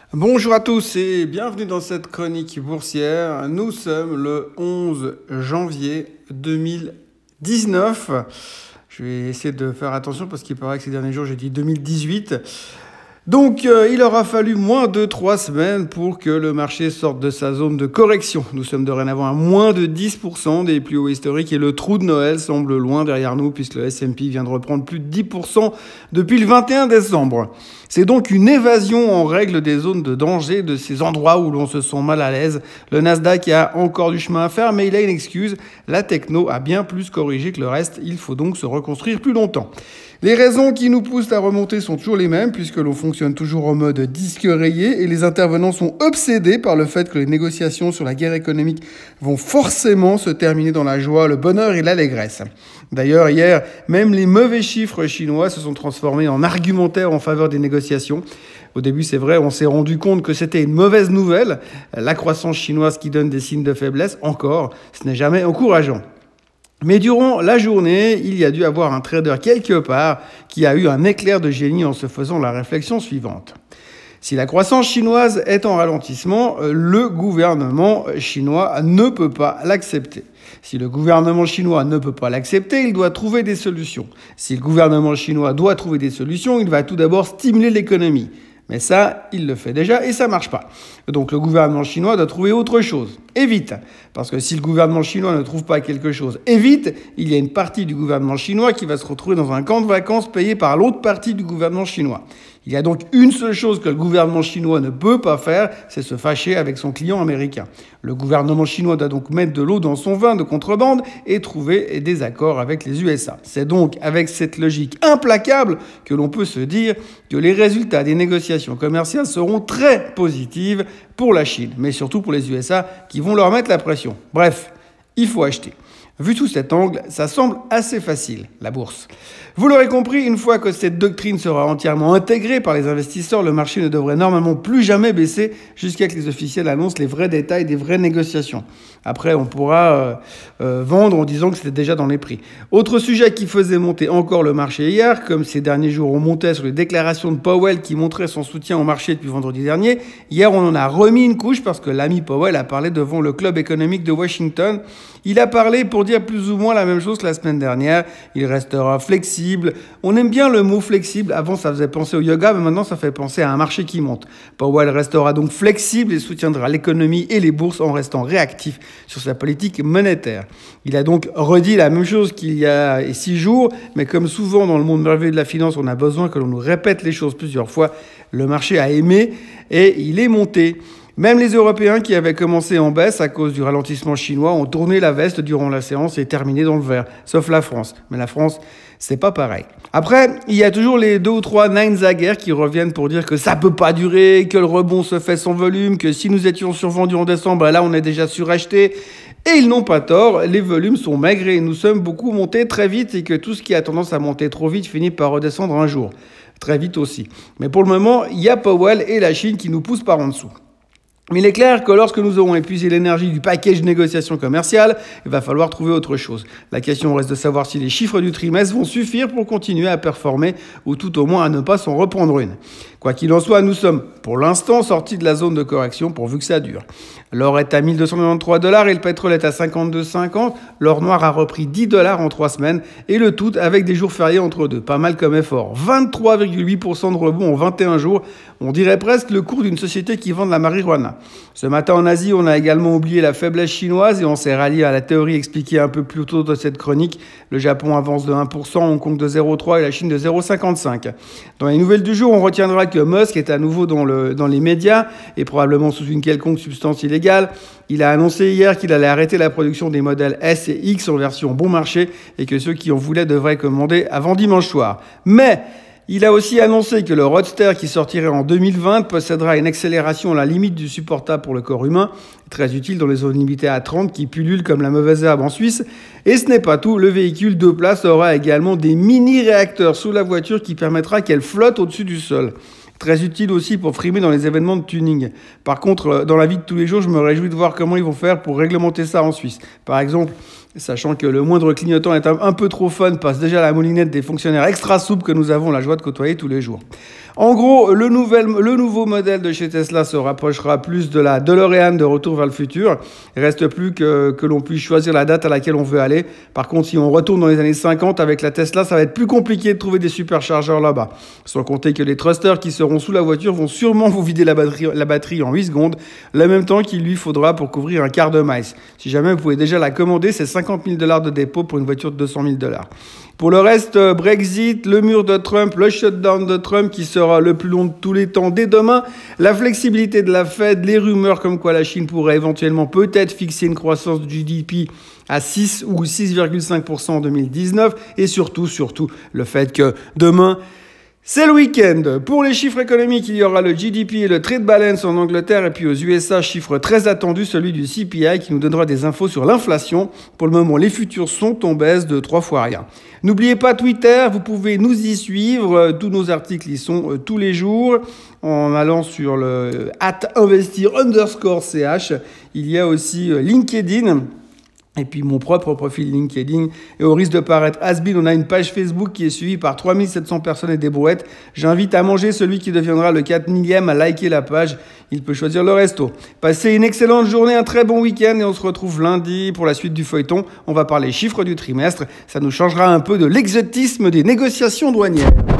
Bonjour à tous et bienvenue dans cette chronique boursière. Nous sommes le 11 janvier 2019. Je vais essayer de faire attention parce qu'il paraît que ces derniers jours j'ai dit 2018. Donc il aura fallu moins de 3 semaines pour que le marché sorte de sa zone de correction. Nous sommes dorénavant à moins de 10% des plus hauts historiques et le trou de Noël semble loin derrière nous puisque le S&P vient de reprendre plus de 10% depuis le 21 décembre. C'est donc une évasion en règle des zones de danger, de ces endroits où l'on se sent mal à l'aise. Le Nasdaq a encore du chemin à faire, mais il a une excuse. La techno a bien plus corrigé que le reste. Il faut donc se reconstruire plus longtemps. Les raisons qui nous poussent à remonter sont toujours les mêmes, puisque l'on fonctionne toujours en mode disque rayé, et les intervenants sont obsédés par le fait que les négociations sur la guerre économique vont forcément se terminer dans la joie, le bonheur et l'allégresse. D'ailleurs, hier, même les mauvais chiffres chinois se sont transformés en argumentaires en faveur des négociations. Au début, c'est vrai, on s'est rendu compte que c'était une mauvaise nouvelle, la croissance chinoise qui donne des signes de faiblesse. Encore, ce n'est jamais encourageant. Mais durant la journée, il y a dû avoir un trader quelque part qui a eu un éclair de génie en se faisant la réflexion suivante. Si la croissance chinoise est en ralentissement, le gouvernement chinois ne peut pas l'accepter. Si le gouvernement chinois ne peut pas l'accepter, il doit trouver des solutions. Si le gouvernement chinois doit trouver des solutions, il va tout d'abord stimuler l'économie. Mais ça, il le fait déjà et ça marche pas. Donc le gouvernement chinois doit trouver autre chose. Et vite. Parce que si le gouvernement chinois ne trouve pas quelque chose et vite, il y a une partie du gouvernement chinois qui va se retrouver dans un camp de vacances payé par l'autre partie du gouvernement chinois. Il y a donc une seule chose que le gouvernement chinois ne peut pas faire, c'est se fâcher avec son client américain. Le gouvernement chinois doit donc mettre de l'eau dans son vin de contrebande et trouver des accords avec les USA. C'est donc avec cette logique implacable que l'on peut se dire que les résultats des négociations commerciales seront très positifs pour la Chine, mais surtout pour les USA qui vont leur mettre la pression. Bref, il faut acheter. Vu sous cet angle, ça semble assez facile, la bourse. Vous l'aurez compris, une fois que cette doctrine sera entièrement intégrée par les investisseurs, le marché ne devrait normalement plus jamais baisser jusqu'à ce que les officiels annoncent les vrais détails des vraies négociations. Après, on pourra vendre en disant que c'était déjà dans les prix. Autre sujet qui faisait monter encore le marché hier, comme ces derniers jours on montait sur les déclarations de Powell qui montraient son soutien au marché depuis vendredi dernier, hier on en a remis une couche parce que l'ami Powell a parlé devant le club économique de Washington. Il a parlé pour dire plus ou moins la même chose que la semaine dernière. Il restera flexible. On aime bien le mot flexible. Avant, ça faisait penser au yoga, mais maintenant, ça fait penser à un marché qui monte. Powell restera donc flexible et soutiendra l'économie et les bourses en restant réactif sur sa politique monétaire. Il a donc redit la même chose qu'il y a 6 jours, mais comme souvent dans le monde merveilleux de la finance, on a besoin que l'on nous répète les choses plusieurs fois. Le marché a aimé et il est monté. Même les Européens qui avaient commencé en baisse à cause du ralentissement chinois ont tourné la veste durant la séance et terminé dans le vert, sauf la France. Mais la France, c'est pas pareil. Après, il y a toujours les 2 ou 3 Neinsager qui reviennent pour dire que ça peut pas durer, que le rebond se fait sans volume, que si nous étions survendus en décembre, là on est déjà suracheté. Et ils n'ont pas tort, les volumes sont maigres et nous sommes beaucoup montés très vite et que tout ce qui a tendance à monter trop vite finit par redescendre un jour. Très vite aussi. Mais pour le moment, il y a Powell et la Chine qui nous poussent par en dessous. Mais il est clair que lorsque nous aurons épuisé l'énergie du package de négociation commerciale, il va falloir trouver autre chose. La question reste de savoir si les chiffres du trimestre vont suffire pour continuer à performer ou tout au moins à ne pas s'en reprendre une. Quoi qu'il en soit, nous sommes pour l'instant sortis de la zone de correction pourvu que ça dure. L'or est à 1293 $ et le pétrole est à 52,50. L'or noir a repris 10 $ en 3 semaines et le tout avec des jours fériés entre deux. Pas mal comme effort. 23,8% de rebond en 21 jours. On dirait presque le cours d'une société qui vend de la marijuana. Ce matin en Asie, on a également oublié la faiblesse chinoise et on s'est rallié à la théorie expliquée un peu plus tôt dans cette chronique. Le Japon avance de 1%, Hong Kong de 0,3% et la Chine de 0,55%. Dans les nouvelles du jour, on retiendra que Musk est à nouveau dans les médias et probablement sous une quelconque substance illégale. Il a annoncé hier qu'il allait arrêter la production des modèles S et X en version bon marché et que ceux qui en voulaient devraient commander avant dimanche soir. Mais il a aussi annoncé que le Roadster qui sortirait en 2020 possédera une accélération à la limite du supportable pour le corps humain, très utile dans les zones limitées à 30 qui pullulent comme la mauvaise herbe en Suisse. Et ce n'est pas tout, le véhicule 2 places aura également des mini-réacteurs sous la voiture qui permettra qu'elle flotte au-dessus du sol. Très utile aussi pour frimer dans les événements de tuning. Par contre, dans la vie de tous les jours, je me réjouis de voir comment ils vont faire pour réglementer ça en Suisse. Par exemple, sachant que le moindre clignotant est un peu trop fun, passe déjà à la moulinette des fonctionnaires extra souples que nous avons la joie de côtoyer tous les jours. En gros, le nouveau modèle de chez Tesla se rapprochera plus de la DeLorean de Retour vers le futur. Il reste plus que l'on puisse choisir la date à laquelle on veut aller. Par contre, si on retourne dans les années 50 avec la Tesla, ça va être plus compliqué de trouver des superchargeurs là-bas. Sans compter que les thrusters qui seront sous la voiture vont sûrement vous vider la batterie en 8 secondes, le même temps qu'il lui faudra pour couvrir un quart de miles. Si jamais vous pouvez déjà la commander, c'est $50 000 de dépôt pour une voiture de $200 000. Pour le reste, Brexit, le mur de Trump, le shutdown de Trump qui sera le plus long de tous les temps dès demain, la flexibilité de la Fed, les rumeurs comme quoi la Chine pourrait éventuellement peut-être fixer une croissance du GDP à 6 ou 6,5% en 2019 et surtout le fait que demain, c'est le week-end. Pour les chiffres économiques, il y aura le GDP et le trade balance en Angleterre et puis aux USA, chiffre très attendu, celui du CPI qui nous donnera des infos sur l'inflation. Pour le moment, les futurs sont en baisse de 3 fois rien. N'oubliez pas Twitter, vous pouvez nous y suivre. Tous nos articles y sont tous les jours en allant sur le @investir_ch. Il y a aussi LinkedIn. Et puis mon propre profil LinkedIn. Et au risque de paraître has-been, on a une page Facebook qui est suivie par 3700 personnes et des brouettes. J'invite à manger celui qui deviendra le 4 millième à liker la page. Il peut choisir le resto. Passez une excellente journée, un très bon week-end et on se retrouve lundi pour la suite du feuilleton. On va parler chiffres du trimestre. Ça nous changera un peu de l'exotisme des négociations douanières.